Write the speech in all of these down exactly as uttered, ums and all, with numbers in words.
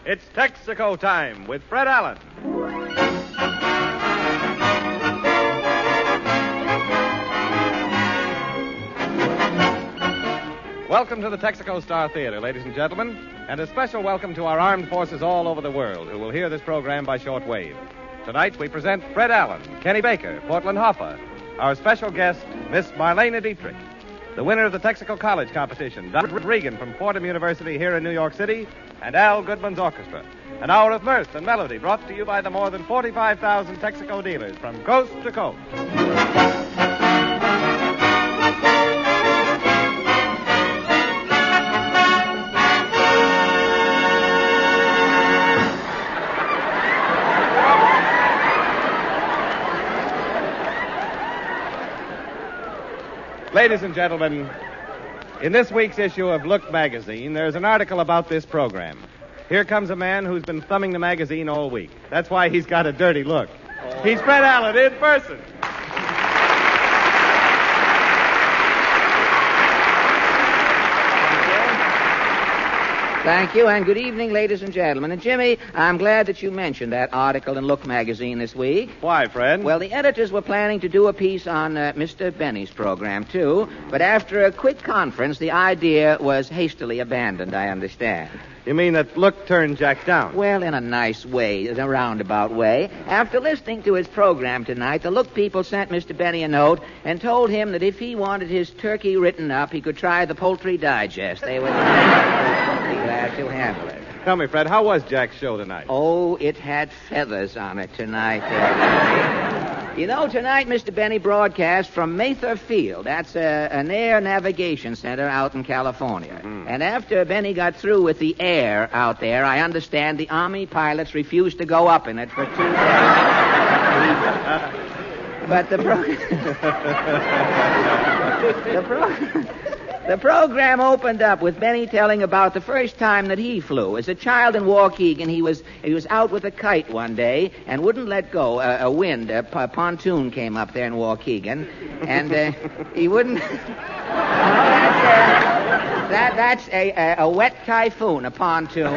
It's Texaco time with Fred Allen. Welcome to the Texaco Star Theater, ladies and gentlemen, and a special welcome to our armed forces all over the world who will hear this program by shortwave. Tonight we present Fred Allen, Kenny Baker, Portland Hoffa, our special guest, Miss Marlene Dietrich, the winner of the Texaco College competition, Donald Regan from Fordham University here in New York City, and Al Goodman's orchestra. An hour of mirth and melody brought to you by the more than forty-five thousand Texaco dealers from coast to coast. Ladies and gentlemen, in this week's issue of Look magazine, there's an article about this program. Here comes a man who's been thumbing the magazine all week. That's why he's got a dirty look. Oh. He's Fred Allen in person. Thank you, and good evening, ladies and gentlemen. And, Jimmy, I'm glad that you mentioned that article in Look magazine this week. Why, Fred? Well, the editors were planning to do a piece on uh, Mister Benny's program, too, but after a quick conference, the idea was hastily abandoned, I understand. You mean that Look turned Jack down? Well, in a nice way, in a roundabout way. After listening to his program tonight, the Look people sent Mister Benny a note and told him that if he wanted his turkey written up, he could try the Poultry Digest. They would be glad to handle it. Tell me, Fred, how was Jack's show tonight? Oh, it had feathers on it tonight. Uh, you know, tonight Mister Benny broadcast from Mather Field. That's a, an air navigation center out in California. Mm. And after Benny got through with the air out there, I understand the Army pilots refused to go up in it for two days. But the pro... the pro... The program opened up with Benny telling about the first time that he flew. As a child in Waukegan, he was he was out with a kite one day and wouldn't let go. A, a wind, a, p- pontoon came up there in Waukegan, and uh, he wouldn't... no, that's, uh, that, that's a, a, a wet typhoon, a pontoon.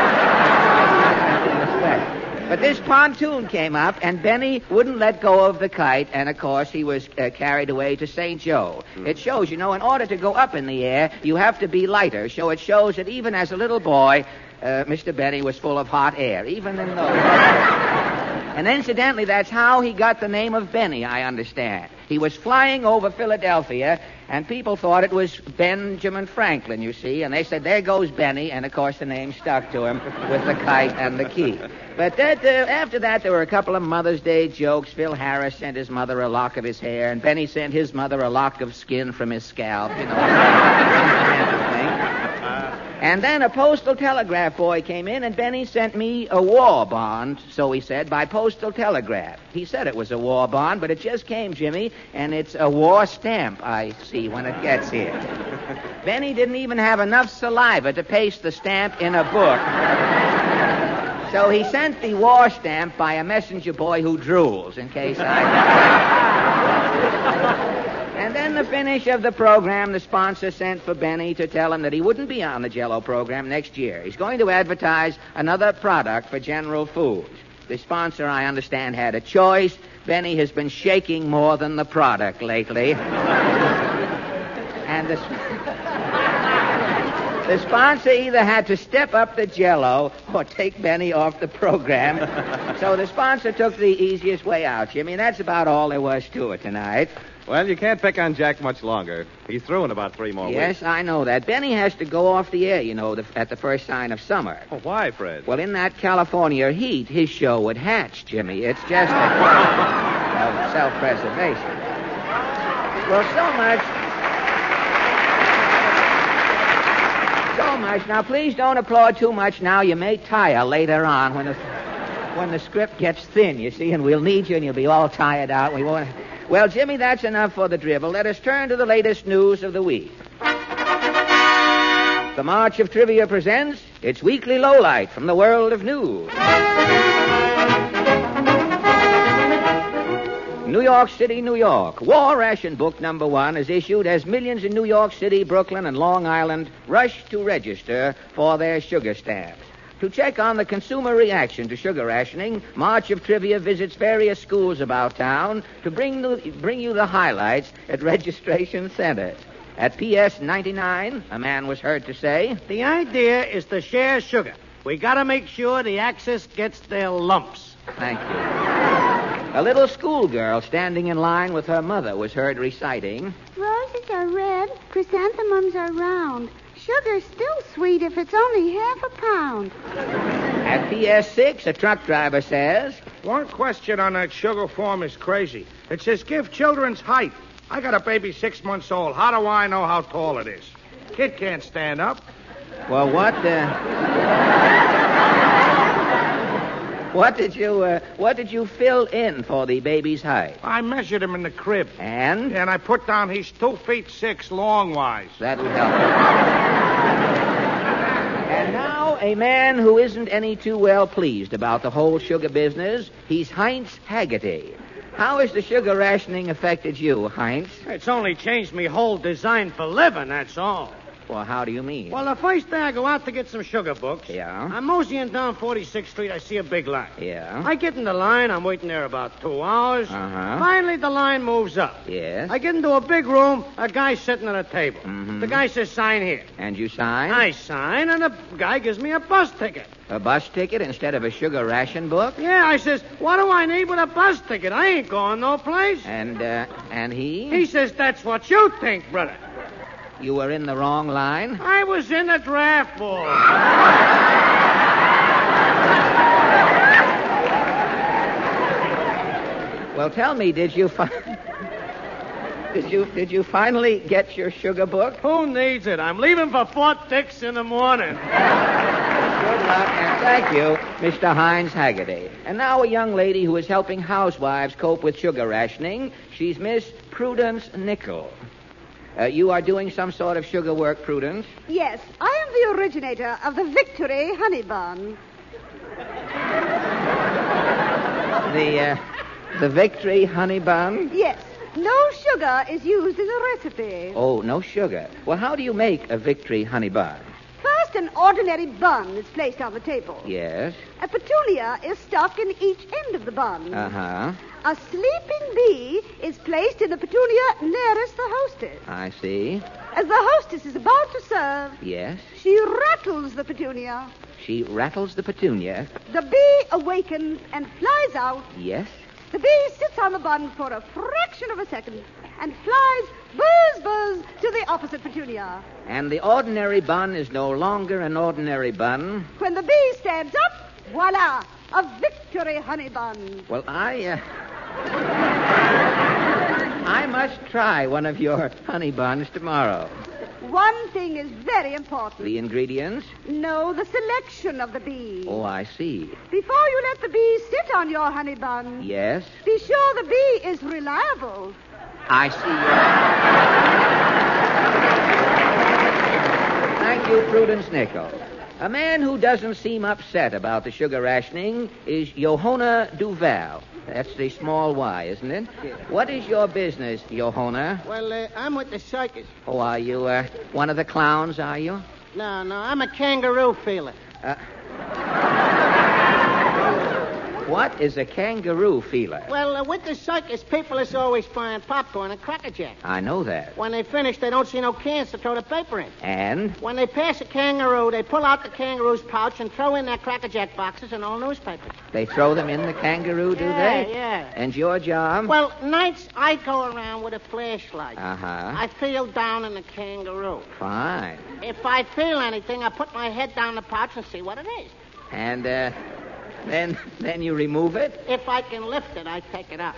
But this pontoon came up, and Benny wouldn't let go of the kite, and, of course, he was uh, carried away to Saint Joe. Mm. It shows, you know, in order to go up in the air, you have to be lighter, so it shows that even as a little boy, uh, Mister Benny was full of hot air, even in those... And incidentally, that's how he got the name of Benny, I understand. He was flying over Philadelphia, and people thought it was Benjamin Franklin, you see, and they said, there goes Benny, and, of course, the name stuck to him with the kite and the key. But that, uh, after that, there were a couple of Mother's Day jokes. Phil Harris sent his mother a lock of his hair, and Benny sent his mother a lock of skin from his scalp, you know. Kind of thing. And then a postal telegraph boy came in, and Benny sent me a war bond, so he said, by postal telegraph. He said it was a war bond, but it just came, Jimmy, and it's a war stamp, I see, when it gets here. Benny didn't even have enough saliva to paste the stamp in a book. So he sent the war stamp by a messenger boy who drools, in case I... And then the finish of the program, the sponsor sent for Benny to tell him that he wouldn't be on the Jell-O program next year. He's going to advertise another product for General Foods. The sponsor, I understand, had a choice. Benny has been shaking more than the product lately. And the... The sponsor either had to step up the Jell-O or take Benny off the program. So the sponsor took the easiest way out, Jimmy, and that's about all there was to it tonight. Well, you can't pick on Jack much longer. He's through in about three more yes, weeks. Yes, I know that. Benny has to go off the air, you know, the, at the first sign of summer. Oh, why, Fred? Well, in that California heat, his show would hatch, Jimmy. It's just a of self-preservation. Well, so much... So much. Now, please don't applaud too much now. You may tire later on when the, when the script gets thin, you see, and we'll need you, and you'll be all tired out. We won't... Well, Jimmy, that's enough for the drivel. Let us turn to the latest news of the week. The March of Trivia presents its weekly lowlight from the world of news. New York City, New York. War Ration Book number one is issued as millions in New York City, Brooklyn, and Long Island rush to register for their sugar stamps. To check on the consumer reaction to sugar rationing, March of Trivia visits various schools about town to bring, the, bring you the highlights at registration centers. At P S ninety-nine, a man was heard to say, The idea is to share sugar. We gotta make sure the Axis gets their lumps. Thank you. A little schoolgirl standing in line with her mother was heard reciting, Roses are red, chrysanthemums are round. Sugar's still sweet if it's only half a pound. At P S six, a truck driver says, One question on that sugar form is crazy. It says give children's height. I got a baby six months old. How do I know how tall it is? Kid can't stand up. Well, what, uh... what did you, uh, what did you fill in for the baby's height? I measured him in the crib. And? And I put down he's two feet six long-wise. That'll help. And now, a man who isn't any too well pleased about the whole sugar business. He's Heinz Haggerty. How has the sugar rationing affected you, Heinz? It's only changed me whole design for living, that's all. Well, how do you mean? Well, the first day I go out to get some sugar books. Yeah? I'm moseying down forty-sixth Street. I see a big line. Yeah? I get in the line. I'm waiting there about two hours. Uh-huh. Finally, the line moves up. Yes? I get into a big room. A guy's sitting at a table. Mm-hmm. The guy says, sign here. And you sign? I sign, and the guy gives me a bus ticket. A bus ticket instead of a sugar ration book? Yeah, I says, what do I need with a bus ticket? I ain't going no place. And, uh, and he? He says, that's what you think, brother. You were in the wrong line? I was in a draft ball. Well, tell me, did you fi- did you did you finally get your sugar book? Who needs it? I'm leaving for Fort Dix in the morning. Good luck, and thank you, Mister Heinz Haggerty. And now a young lady who is helping housewives cope with sugar rationing. She's Miss Prudence Nickel. Uh, you are doing some sort of sugar work, Prudence? Yes, I am the originator of the Victory honey bun. The, uh, the Victory honey bun? Yes, no sugar is used in the recipe. Oh, no sugar. Well, how do you make a Victory honey bun? First, an ordinary bun is placed on the table. Yes. A petunia is stuck in each end of the bun. Uh-huh. A sleeping bee is placed in the petunia nearest the hostess. I see. As the hostess is about to serve, Yes. she rattles the petunia. She rattles the petunia. The bee awakens and flies out. Yes. The bee sits on the bun for a fraction of a second and flies buzz buzz to the opposite petunia. And the ordinary bun is no longer an ordinary bun. When the bee stands up, voila, a Victory honey bun. Well, I, uh... I must try one of your honey buns tomorrow. One thing is very important. The ingredients? No, the selection of the bee. Oh, I see. Before you let the bee sit on your honey bun, Yes? be sure the bee is reliable. I see your... Thank you, Prudence Nickel. A man who doesn't seem upset about the sugar rationing is Johanna Duval. That's the small Y, isn't it? Yeah. What is your business, Johanna? Well, uh, I'm with the circus. Oh, are you uh, one of the clowns, are you? No, no, I'm a kangaroo feeler. Uh, what is a kangaroo feeler? Well, uh, with the circus, people is always buying popcorn and Cracker Jack. I know that. When they finish, they don't see no cans to throw the paper in. And? When they pass a kangaroo, they pull out the kangaroo's pouch and throw in their Cracker Jack boxes and all newspapers. They throw them in the kangaroo, do yeah, they? Yeah, And your job? Well, nights I go around with a flashlight. Uh-huh. I feel down in the kangaroo. Fine. If I feel anything, I put my head down the pouch and see what it is. And, uh, then, then you remove it? If I can lift it, I take it up.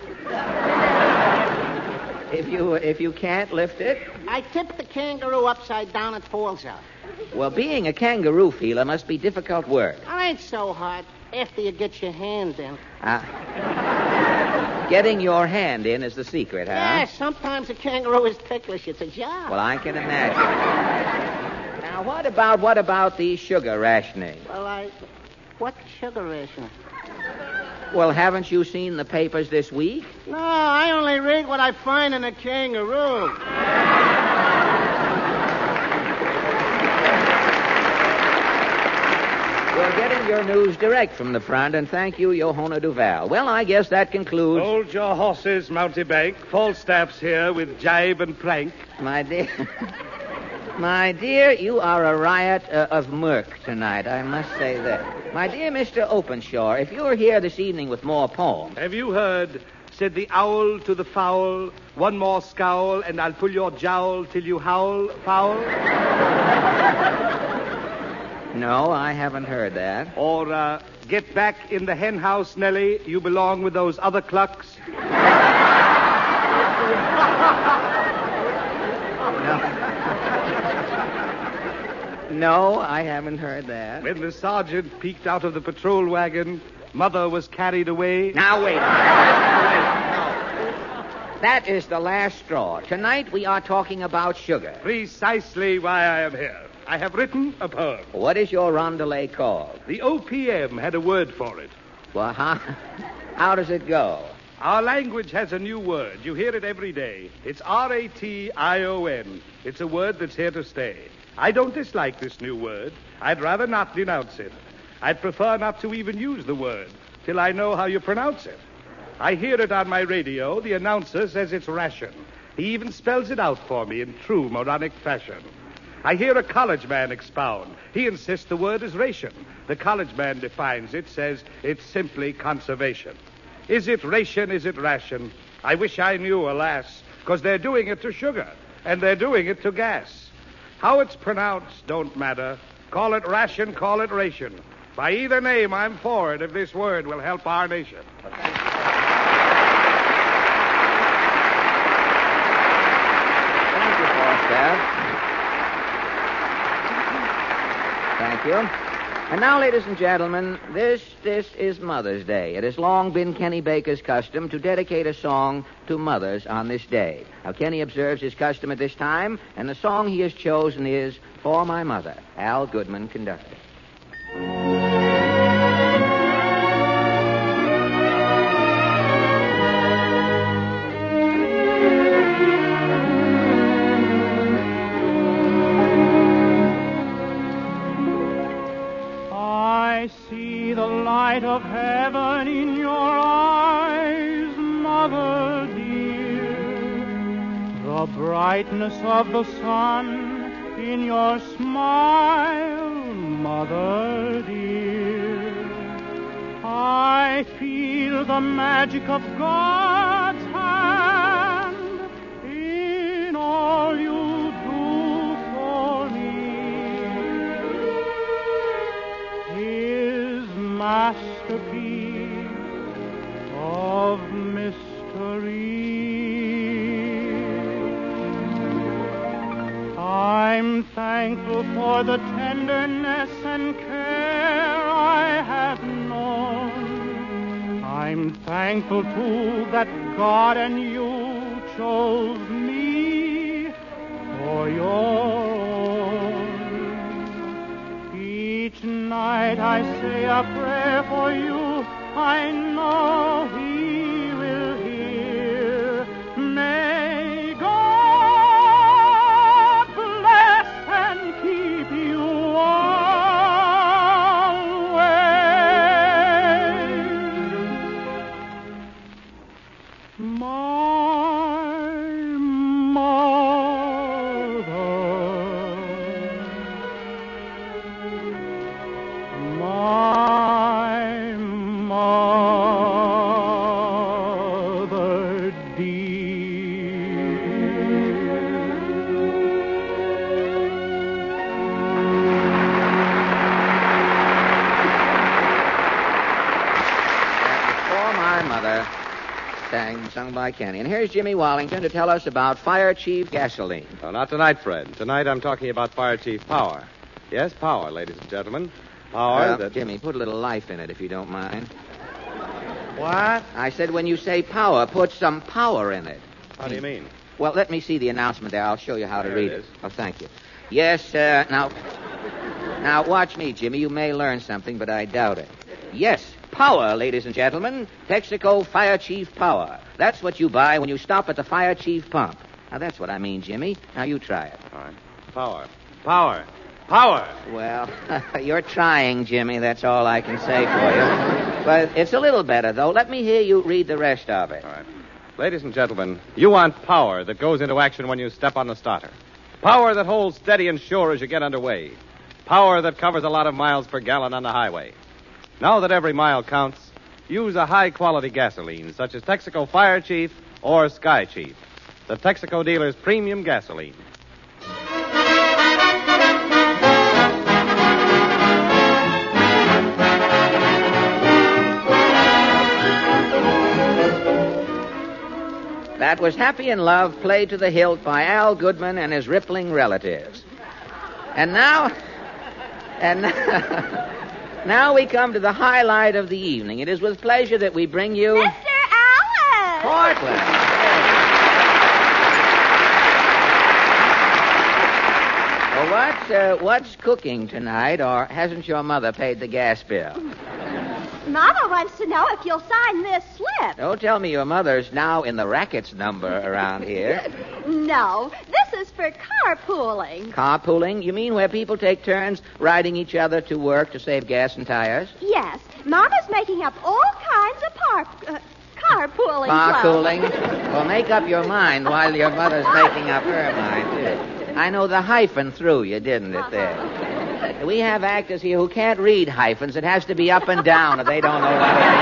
If you, if you can't lift it? I tip the kangaroo upside down, it falls out. Well, being a kangaroo feeler must be difficult work. It ain't so hard after you get your hand in. Uh, getting your hand in is the secret, huh? Yeah, sometimes a kangaroo is ticklish. It's a job. Well, I can imagine. Now, what about, what about the sugar rationing? Well, I... What sugar ration? Well, haven't you seen the papers this week? No, I only read what I find in a kangaroo. You're getting your news direct from the front, and thank you, Johanna Duval. Well, I guess that concludes... Hold your horses, Mountebank. Falstaff's here with jibe and prank. My dear... My dear, you are a riot uh, of mirk tonight, I must say that. My dear Mister Openshaw, if you're here this evening with more poems... Have you heard, said the owl to the fowl, one more scowl, and I'll pull your jowl till you howl, foul? No, I haven't heard that. Or, uh, get back in the hen house, Nellie. You belong with those other clucks. No, I haven't heard that. When the sergeant peeked out of the patrol wagon, Mother was carried away. Now, wait. That is the last straw. Tonight we are talking about sugar. Precisely why I am here. I have written a poem. What is your rondelay called? The O P M had a word for it. Well, how, how does it go? Our language has a new word. You hear it every day. It's R A T I O N. It's a word that's here to stay. I don't dislike this new word. I'd rather not denounce it. I'd prefer not to even use the word till I know how you pronounce it. I hear it on my radio. The announcer says it's ration. He even spells it out for me in true moronic fashion. I hear a college man expound. He insists the word is ration. The college man defines it, says it's simply conservation. Is it ration, is it ration? I wish I knew, alas, because they're doing it to sugar, and they're doing it to gas. How it's pronounced don't matter. Call it ration, call it ration. By either name, I'm for it if this word will help our nation. Thank you, Falstaff. Thank you. And now, ladies and gentlemen, this this is Mother's Day. It has long been Kenny Baker's custom to dedicate a song to mothers on this day. Now, Kenny observes his custom at this time, and the song he has chosen is For My Mother, Al Goodman conducted. Of heaven in your eyes, Mother dear, the brightness of the sun in your smile, Mother dear. I feel the magic of God's hand in all you do for me. His masterpiece of mystery. I'm thankful for the tenderness and care I have known. I'm thankful, too, that God and you chose me for your own. Each night I say a prayer for you. I know he will hear. May God bless and keep you always. My mother. My mother dear. For My Mother, sang, sung by Kenny. And here's Jimmy Wallington to tell us about Fire Chief Gasoline. No, not tonight, Fred. Tonight I'm talking about Fire Chief Power. Yes, power, ladies and gentlemen. Power Uh, that... Jimmy, put a little life in it, if you don't mind. What? I said when you say power, put some power in it. How do you mean? Well, let me see the announcement there. I'll show you how to There read it it. is. Oh, thank you. Yes, uh, now... Now, watch me, Jimmy. You may learn something, but I doubt it. Yes, power, ladies and gentlemen. Texaco Fire Chief Power. That's what you buy when you stop at the Fire Chief pump. Now, that's what I mean, Jimmy. Now, you try it. All right. Power. Power. Power. Well, you're trying, Jimmy. That's all I can say for you. But it's a little better, though. Let me hear you read the rest of it. All right. Ladies and gentlemen, you want power that goes into action when you step on the starter. Power that holds steady and sure as you get underway. Power that covers a lot of miles per gallon on the highway. Now that every mile counts, use a high-quality gasoline, such as Texaco Fire Chief or Sky Chief. The Texaco dealer's premium gasoline. That was Happy in Love, played to the hilt by Al Goodman and his rippling relatives. And now... And now, now we come to the highlight of the evening. It is with pleasure that we bring you... Mister Allen! Portland. Well, what's, uh, what's cooking tonight, or hasn't your mother paid the gas bill? Mama wants to know if you'll sign this slip. Don't tell me your mother's now in the rackets number around here. No, this is for carpooling. Carpooling? You mean where people take turns riding each other to work to save gas and tires? Yes, Mama's making up all kinds of par- uh, carpooling clubs. Carpooling? Well, make up your mind while your mother's making up her mind, too. I know the hyphen threw you, didn't it, there? We have actors here who can't read hyphens. It has to be up and down, or they don't know what it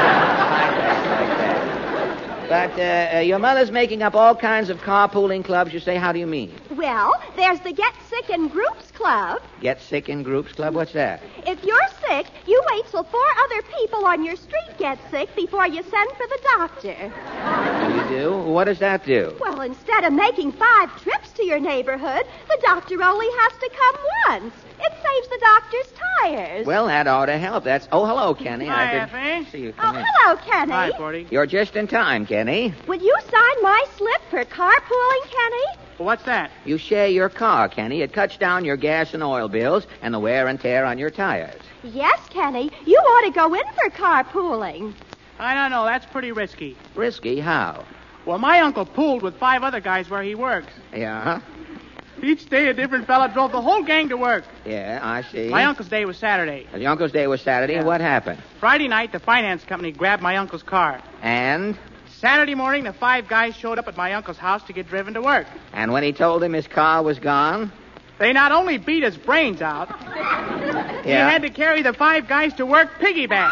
means. But uh, uh, your mother's making up all kinds of carpooling clubs. You say, how do you mean? Well, there's the Get Sick in Groups Club. Get Sick in Groups Club? What's that? If you're sick, you wait till four other people on your street get sick before you send for the doctor. You do? What does that do? Well, instead of making five trips to your neighborhood, the doctor only has to come once. It saves the doctor's tires. Well, that ought to help. That's... Oh, hello, Kenny. Hi, I could Effie. see you Oh, come in. hello, Kenny. Hi, Porty. You're just in time, Kenny. Would you sign my slip for carpooling, Kenny? Well, what's that? You share your car, Kenny. It cuts down your gas and oil bills and the wear and tear on your tires. Yes, Kenny. You ought to go in for carpooling. I don't know. That's pretty risky. Risky? How? Well, my uncle pooled with five other guys where he works. Yeah? Each day a different fella drove the whole gang to work. Yeah, I see. My uncle's day was Saturday. Your uncle's day was Saturday. Yeah. What happened? Friday night, the finance company grabbed my uncle's car. And? Saturday morning, the five guys showed up at my uncle's house to get driven to work. And when he told him his car was gone? They not only beat his brains out, he Yeah. had to carry the five guys to work piggyback.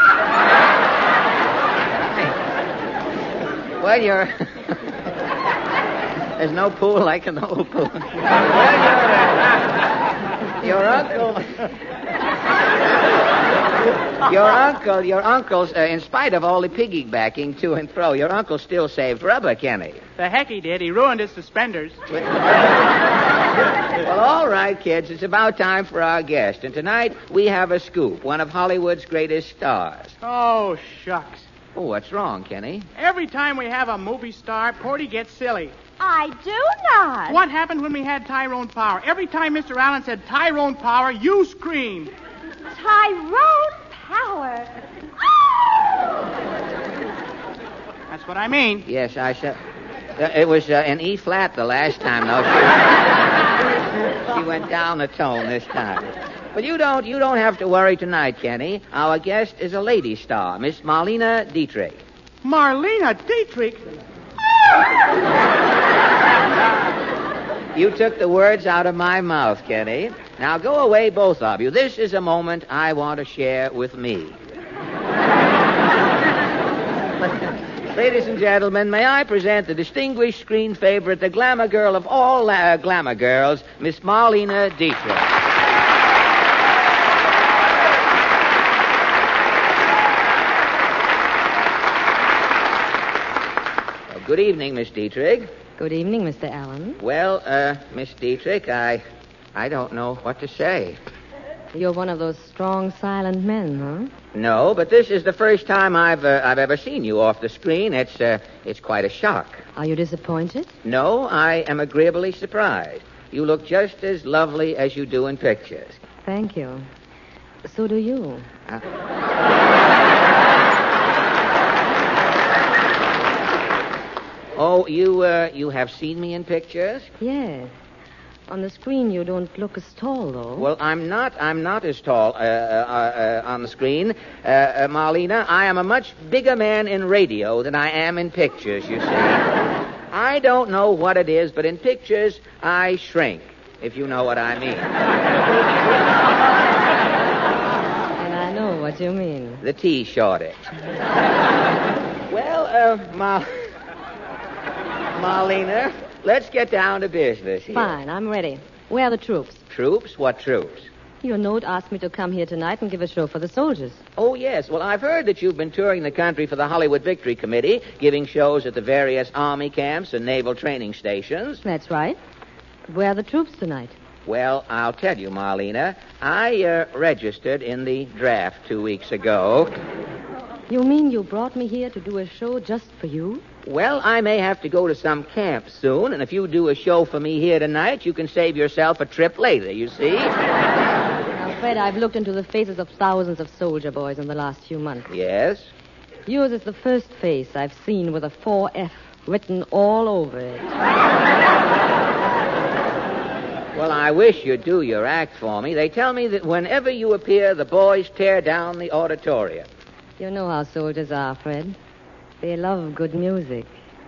Well, you're... There's no pool like an old pool. Well, your, your uncle... Your uncle, your uncle's, uh, in spite of all the piggybacking to and fro, your uncle still saved rubber, Kenny. The heck he did. He ruined his suspenders. Well, all right, kids, it's about time for our guest. And tonight we have a scoop, one of Hollywood's greatest stars. Oh, shucks. Oh, what's wrong, Kenny? Every time we have a movie star, Porty gets silly. I do not. What happened when we had Tyrone Power? Every time Mister Allen said Tyrone Power, you screamed. Tyrone Power. That's what I mean. Yes, I said... Uh, it was uh, an E flat the last time, though. She, she went down a tone this time. But you don't, you don't have to worry tonight, Kenny. Our guest is a lady star, Miss Marlene Dietrich. Marlene Dietrich? You took the words out of my mouth, Kenny. Now go away, both of you. This is a moment I want to share with me. Ladies and gentlemen, may I present the distinguished screen favorite, the glamour girl of all uh, glamour girls, Miss Marlene Dietrich. Well, good evening, Miss Dietrich. Good evening, Mister Allen. Well, uh, Miss Dietrich, I, I don't know what to say. You're one of those strong, silent men, huh? No, but this is the first time I've uh, I've ever seen you off the screen. It's uh, it's quite a shock. Are you disappointed? No, I am agreeably surprised. You look just as lovely as you do in pictures. Thank you. So do you. Uh, oh, you uh, you have seen me in pictures? Yes. On the screen, you don't look as tall, though. Well, I'm not. I'm not as tall uh, uh, uh, on the screen, uh, uh, Marlena. I am a much bigger man in radio than I am in pictures. You see, I don't know what it is, but in pictures I shrink. If you know what I mean. And I know what you mean. The tea shortage. Well, uh, Mar- Marlena, let's get down to business here. Fine, I'm ready. Where are the troops? Troops? What troops? Your note asked me to come here tonight and give a show for the soldiers. Oh, yes. Well, I've heard that you've been touring the country for the Hollywood Victory Committee, giving shows at the various army camps and naval training stations. That's right. Where are the troops tonight? Well, I'll tell you, Marlena. I uh, registered in the draft two weeks ago. You mean you brought me here to do a show just for you? Well, I may have to go to some camp soon, and if you do a show for me here tonight, you can save yourself a trip later, you see? Now, Fred, I've looked into the faces of thousands of soldier boys in the last few months. Yes? Yours is the first face I've seen with a four F written all over it. Well, I wish you'd do your act for me. They tell me that whenever you appear, the boys tear down the auditorium. You know how soldiers are, Fred. They love good music.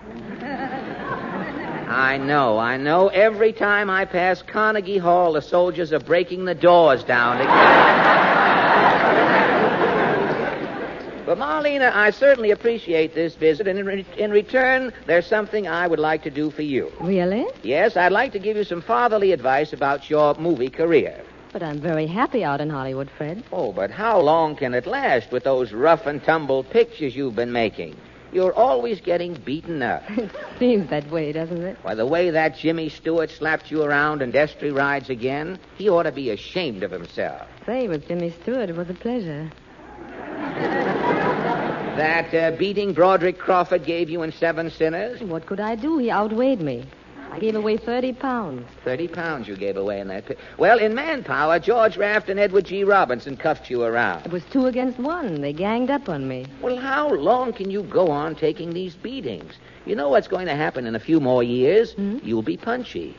I know, I know. Every time I pass Carnegie Hall, the soldiers are breaking the doors down again. But, Marlena, I certainly appreciate this visit, and in, re- in return, there's something I would like to do for you. Really? Yes, I'd like to give you some fatherly advice about your movie career. But I'm very happy out in Hollywood, Fred. Oh, but how long can it last with those rough and tumble pictures you've been making? You're always getting beaten up. It seems that way, doesn't it? Why, the way that Jimmy Stewart slapped you around in Destry Rides Again, he ought to be ashamed of himself. Say, with Jimmy Stewart, it was a pleasure. That uh, beating Broderick Crawford gave you in Seven Sinners? What could I do? He outweighed me. I gave away thirty pounds. Thirty pounds you gave away in that pit. Well, in Manpower, George Raft and Edward G. Robinson cuffed you around. It was two against one. They ganged up on me. Well, how long can you go on taking these beatings? You know what's going to happen in a few more years? Hmm? You'll be punchy.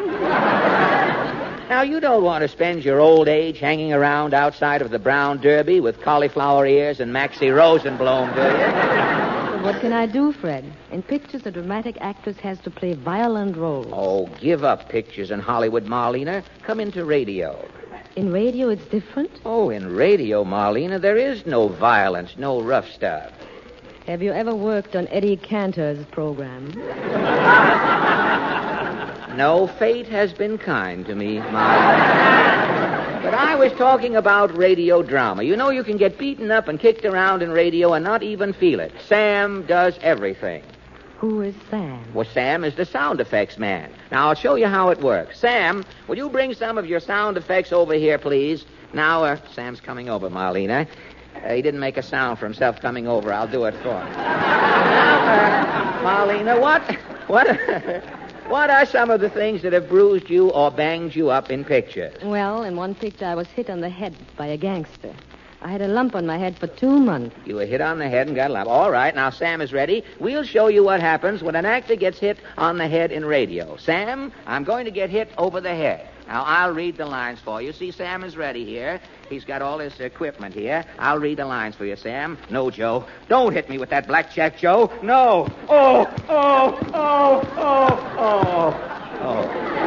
Now, you don't want to spend your old age hanging around outside of the Brown Derby with cauliflower ears and Maxie Rosenblum, do you? But what can I do, Fred? In pictures, a dramatic actress has to play violent roles. Oh, give up pictures in Hollywood, Marlena. Come into radio. In radio, it's different? Oh, in radio, Marlena, there is no violence, no rough stuff. Have you ever worked on Eddie Cantor's program? No, fate has been kind to me, Marlena. But I was talking about radio drama. You know, you can get beaten up and kicked around in radio and not even feel it. Sam does everything. Who is Sam? Well, Sam is the sound effects man. Now, I'll show you how it works. Sam, will you bring some of your sound effects over here, please? Now, uh, Sam's coming over, Marlena. Uh, he didn't make a sound for himself coming over. I'll do it for him. Now, uh, Marlena, what... What... What are some of the things that have bruised you or banged you up in pictures? Well, in one picture, I was hit on the head by a gangster. I had a lump on my head for two months. You were hit on the head and got a lump. All right, now Sam is ready. We'll show you what happens when an actor gets hit on the head in radio. Sam, I'm going to get hit over the head. Now, I'll read the lines for you. See, Sam is ready here. He's got all his equipment here. I'll read the lines for you, Sam. No, Joe. Don't hit me with that blackjack, Joe. No. Oh, oh, oh, oh, oh, oh.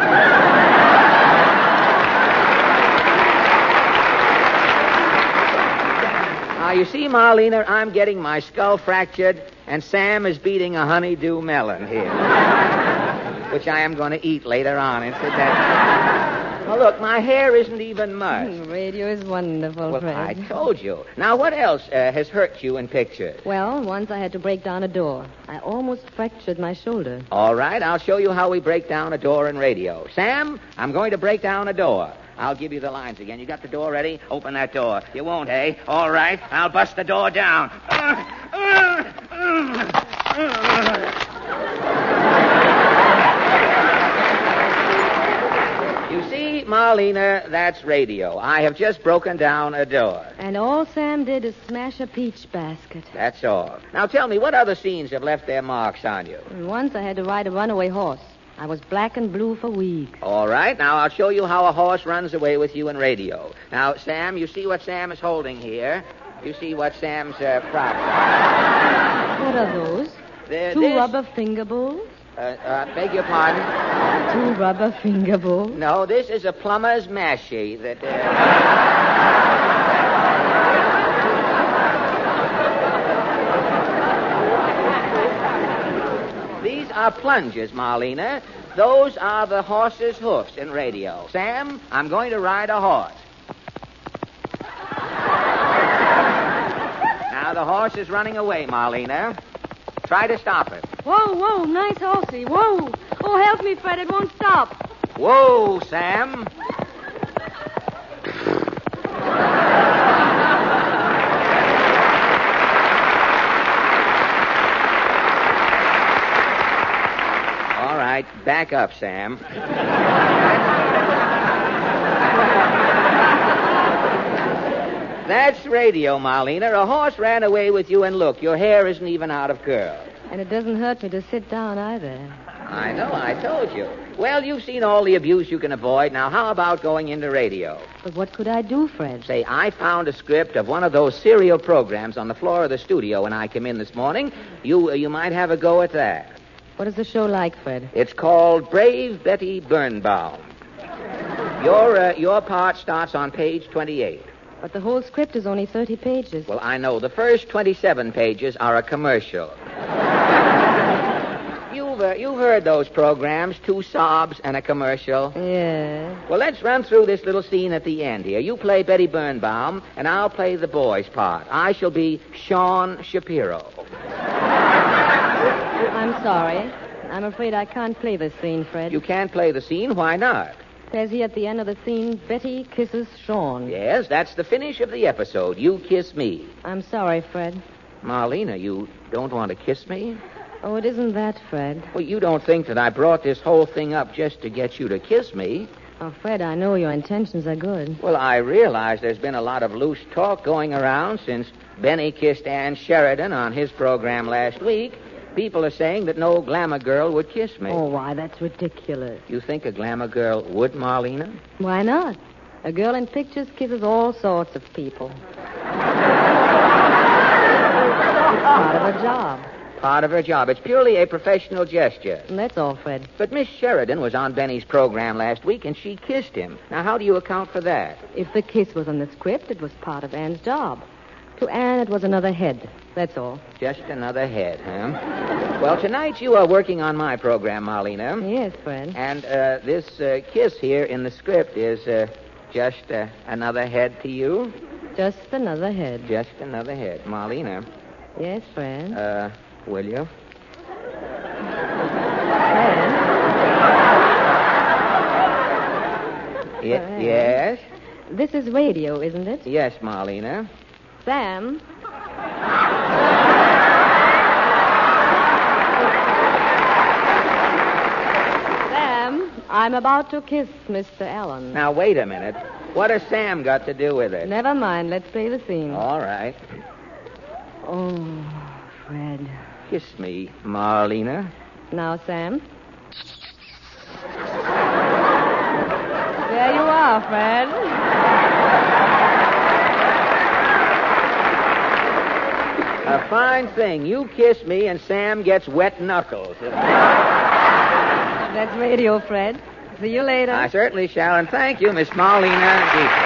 Now, you see, Marlena, I'm getting my skull fractured, and Sam is beating a honeydew melon here, which I am going to eat later on, incidentally. Well, look, my hair isn't even mud. Radio is wonderful, Well, Fred. I told you. Now, what else uh, has hurt you in pictures? Well, once I had to break down a door. I almost fractured my shoulder. All right, I'll show you how we break down a door in radio. Sam, I'm going to break down a door. I'll give you the lines again. You got the door ready? Open that door. You won't, eh? All right, I'll bust the door down. You see, Marlena, that's radio. I have just broken down a door. And all Sam did is smash a peach basket. That's all. Now tell me, what other scenes have left their marks on you? And once I had to ride a runaway horse. I was black and blue for weeks. All right, now I'll show you how a horse runs away with you in radio. Now, Sam, you see what Sam is holding here? You see what Sam's uh, props are? What are those? They're Two this- rubber finger bowls? Uh, uh, beg your pardon? Two rubber finger bowls? No, this is a plumber's mashie that... Uh... These are plunges, Marlena. Those are the horse's hoofs in radio. Sam, I'm going to ride a horse. Now the horse is running away, Marlena. Try to stop it. Whoa, whoa, nice horsey. Whoa. Oh, help me, Fred. It won't stop. Whoa, Sam. All right, back up, Sam. That's radio, Marlena. A horse ran away with you, and look, your hair isn't even out of curl. And it doesn't hurt me to sit down either. I know, I told you. Well, you've seen all the abuse you can avoid. Now, how about going into radio? But what could I do, Fred? Say, I found a script of one of those serial programs on the floor of the studio when I came in this morning. You, uh, you might have a go at that. What is the show like, Fred? It's called Brave Betty Birnbaum. Your, uh, your part starts on page twenty-eight. But the whole script is only thirty pages. Well, I know. The first twenty-seven pages are a commercial. You've, uh, you've heard those programs, two sobs and a commercial. Yeah. Well, let's run through this little scene at the end here. You play Betty Birnbaum, and I'll play the boy's part. I shall be Sean Shapiro. I'm sorry. I'm afraid I can't play this scene, Fred. You can't play the scene? Why not? Says he at the end of the scene, Betty kisses Sean. Yes, that's the finish of the episode. You kiss me. I'm sorry, Fred. Marlena, you don't want to kiss me? Oh, it isn't that, Fred. Well, you don't think that I brought this whole thing up just to get you to kiss me? Oh, Fred, I know your intentions are good. Well, I realize there's been a lot of loose talk going around since Benny kissed Ann Sheridan on his program last week. People are saying that no glamour girl would kiss me. Oh, why, that's ridiculous. You think a glamour girl would, Marlena? Why not? A girl in pictures kisses all sorts of people. It's part of her job. Part of her job. It's purely a professional gesture. And that's all, Fred. But Miss Sheridan was on Benny's program last week, and she kissed him. Now, how do you account for that? If the kiss was in the script, it was part of Ann's job. To Ann, it was another head. That's all. Just another head, huh? Well, tonight you are working on my program, Marlena. Yes, Fred. And uh, this uh, kiss here in the script is uh, just uh, another head to you? Just another head. Just another head. Marlena. Yes, Fred. Uh, will you? Fred? Y- Fred. yes? This is radio, isn't it? Yes, Marlena. Sam? Sam, I'm about to kiss Mister Allen. Now, wait a minute. What has Sam got to do with it? Never mind. Let's play the scene. All right. Oh, Fred. Kiss me, Marlena. Now, Sam. There you are, Fred. A fine thing. You kiss me and Sam gets wet knuckles. That's radio, Fred. See you later. I certainly shall, and thank you, Miss Marlena Dietrich.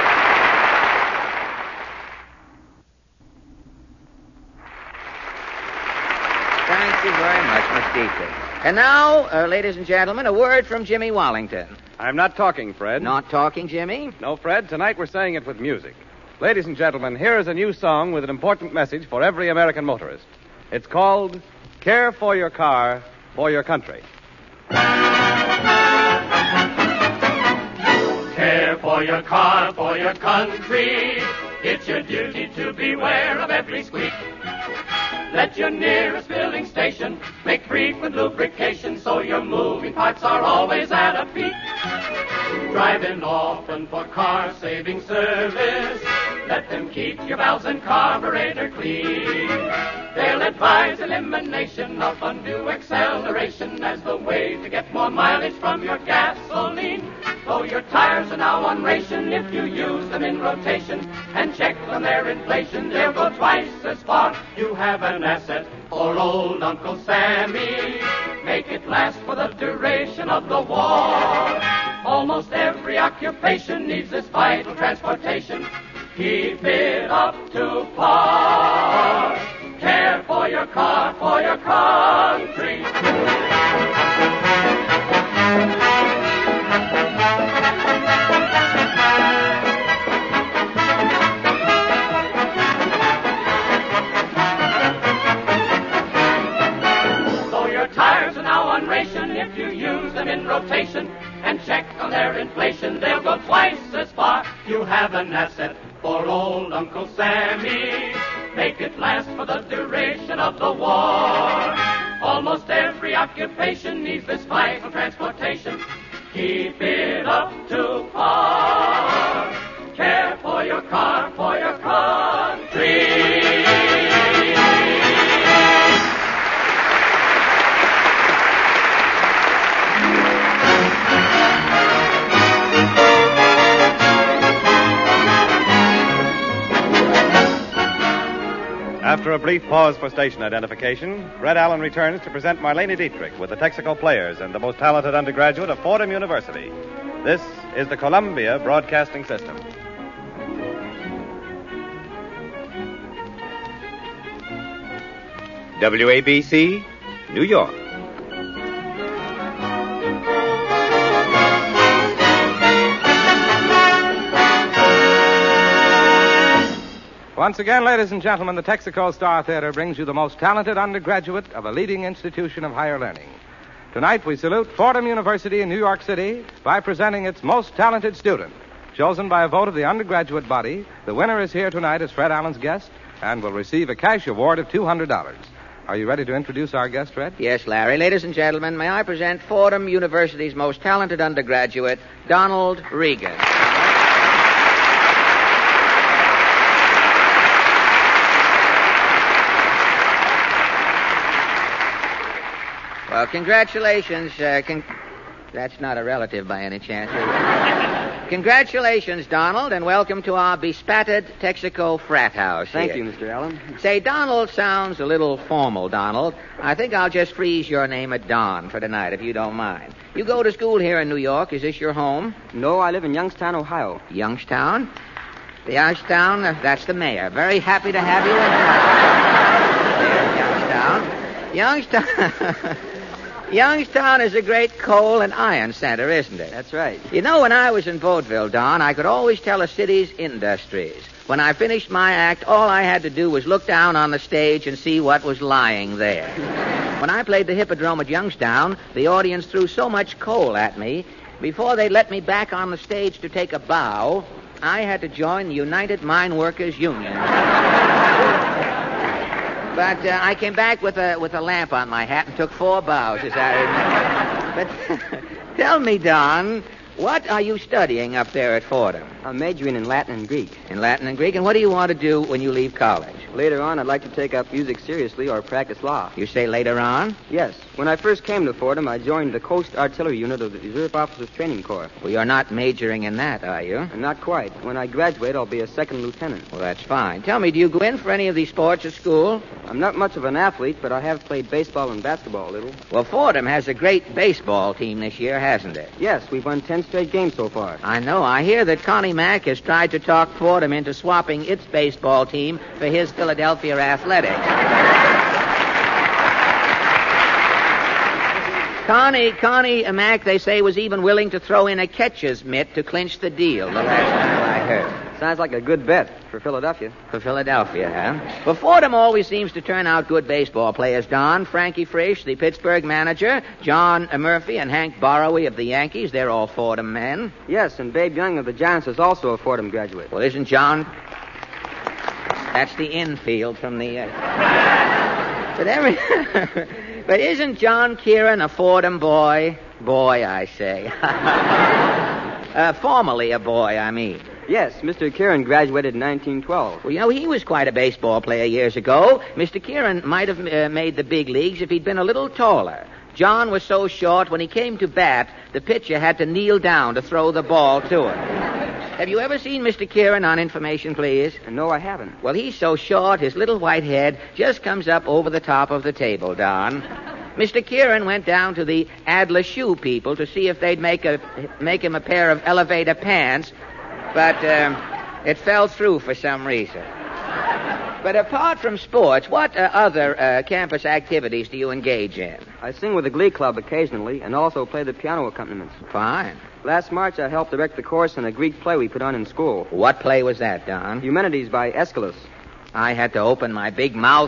Thank you very much, Miss Dietrich. And now, uh, ladies and gentlemen, a word from Jimmy Wallington. I'm not talking, Fred. Not talking, Jimmy? No, Fred. Tonight we're saying it with music. Ladies and gentlemen, here is a new song with an important message for every American motorist. It's called Care for Your Car, for Your Country. Care for your car, for your country. It's your duty to beware of every squeak. Let your nearest filling station make frequent lubrication so your moving parts are always at a peak. Drive in often for car-saving service. Let them keep your valves and carburetor clean. They'll advise elimination of undue acceleration as the way to get more mileage from your gasoline. Though your tires are now on ration, if you use them in rotation and check on their inflation, they'll go twice as far. You have an asset for old Uncle Sammy. Make it last for the duration of the war. Almost every occupation needs this vital transportation. Keep it up to par. Care for your car, for your country. Though your tires are now on ration, if you use them in rotation and check on their inflation, they'll go twice as far. You have an asset for old Uncle Sammy. Make it last for the duration of the war. Almost every occupation needs this vital transportation. Keep it up to par. Care for your car, for your country. After a brief pause for station identification, Fred Allen returns to present Marlene Dietrich with the Texaco Players and the most talented undergraduate of Fordham University. This is the Columbia Broadcasting System. W A B C, New York. Once again, ladies and gentlemen, the Texaco Star Theater brings you the most talented undergraduate of a leading institution of higher learning. Tonight, we salute Fordham University in New York City by presenting its most talented student. Chosen by a vote of the undergraduate body, the winner is here tonight as Fred Allen's guest and will receive a cash award of two hundred dollars. Are you ready to introduce our guest, Fred? Yes, Larry. Ladies and gentlemen, may I present Fordham University's most talented undergraduate, Donald Regan. Well, congratulations. Uh, con- That's not a relative by any chance. Congratulations, Donald, and welcome to our bespattered Texaco frat house. Thank here. you, Mister Allen. Say, Donald sounds a little formal, Donald. I think I'll just freeze your name at Don for tonight, if you don't mind. You go to school here in New York. Is this your home? No, I live in Youngstown, Ohio. Youngstown? The Youngstown, uh, that's the mayor. Very happy to have you in Youngstown. Youngstown... Youngstown is a great coal and iron center, isn't it? That's right. You know, when I was in vaudeville, Don, I could always tell a city's industries. When I finished my act, all I had to do was look down on the stage and see what was lying there. When I played the Hippodrome at Youngstown, the audience threw so much coal at me, before they let me back on the stage to take a bow, I had to join the United Mine Workers Union. But uh, I came back with a with a lamp on my hat and took four bows, as I remember. But tell me, Don, what are you studying up there at Fordham? I'm majoring in Latin and Greek. In Latin and Greek? And what do you want to do when you leave college? Later on, I'd like to take up music seriously or practice law. You say later on? Yes. When I first came to Fordham, I joined the Coast Artillery Unit of the Reserve Officers Training Corps. Well, you're not majoring in that, are you? Not quite. When I graduate, I'll be a second lieutenant. Well, that's fine. Tell me, do you go in for any of these sports at school? I'm not much of an athlete, but I have played baseball and basketball a little. Well, Fordham has a great baseball team this year, hasn't it? Yes, we've won ten straight games so far. I know. I hear that Connie Mack has tried to talk Fordham into swapping its baseball team for his Philadelphia Athletics. Connie, Connie Mack, they say, was even willing to throw in a catcher's mitt to clinch the deal the last time I heard. Sounds like a good bet for Philadelphia. For Philadelphia, huh? Well, Fordham always seems to turn out good baseball players, Don. Frankie Frisch, the Pittsburgh manager, John Murphy and Hank Borrowy of the Yankees, they're all Fordham men. Yes, and Babe Young of the Giants is also a Fordham graduate. Well, isn't John... That's the infield from the... Uh... but every... But isn't John Kieran a Fordham boy? Boy, I say. uh, formerly a boy, I mean. Yes, Mister Kieran graduated in nineteen twelve. Well, you know, he was quite a baseball player years ago. Mister Kieran might have uh, made the big leagues if he'd been a little taller. John was so short, when he came to bat, the pitcher had to kneel down to throw the ball to him. Have you ever seen Mister Kieran on information, please? No, I haven't. Well, he's so short, his little white head just comes up over the top of the table, Don. Mister Kieran went down to the Adler shoe people to see if they'd make a make him a pair of elevator pants, but um, it fell through for some reason. But apart from sports, what uh, other uh, campus activities do you engage in? I sing with the Glee Club occasionally and also play the piano accompaniments. Fine. Last March, I helped direct the course in a Greek play we put on in school. What play was that, Don? Eumenides by Aeschylus. I had to open my big mouth.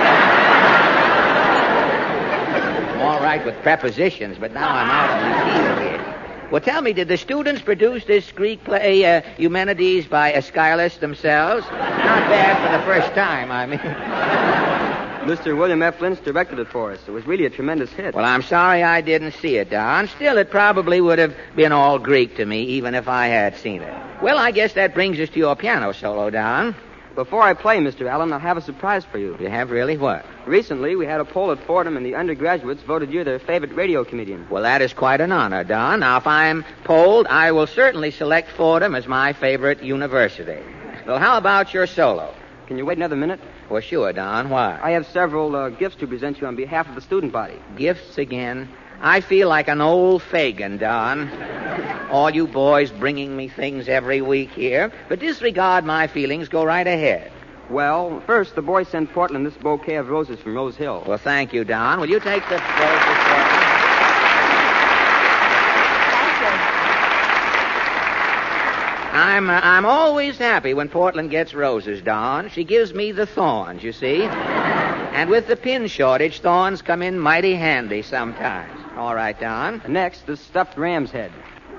I'm all right with prepositions, but now I'm out on the key here. Well, tell me, did the students produce this Greek play, uh, Eumenides by Aeschylus themselves? Not bad for the first time, I mean. Mister William F. Lynch directed it for us. It was really a tremendous hit. Well, I'm sorry I didn't see it, Don. Still, it probably would have been all Greek to me, even if I had seen it. Well, I guess that brings us to your piano solo, Don. Before I play, Mister Allen, I have a surprise for you. You have really what? Recently, we had a poll at Fordham, and the undergraduates voted you their favorite radio comedian. Well, that is quite an honor, Don. Now, if I'm polled, I will certainly select Fordham as my favorite university. Well, how about your solo? Can you wait another minute? Well, sure, Don. Why? I have several uh, gifts to present you on behalf of the student body. Gifts again? I feel like an old Fagin, Don. All you boys bringing me things every week here. But disregard my feelings. Go right ahead. Well, first, the boy sent Portland this bouquet of roses from Rose Hill. Well, thank you, Don. Will you take the roses, Portland? I'm, uh, I'm always happy when Portland gets roses, Don. She gives me the thorns, you see. And with the pin shortage, thorns come in mighty handy sometimes. All right, Don. Next, the stuffed ram's head.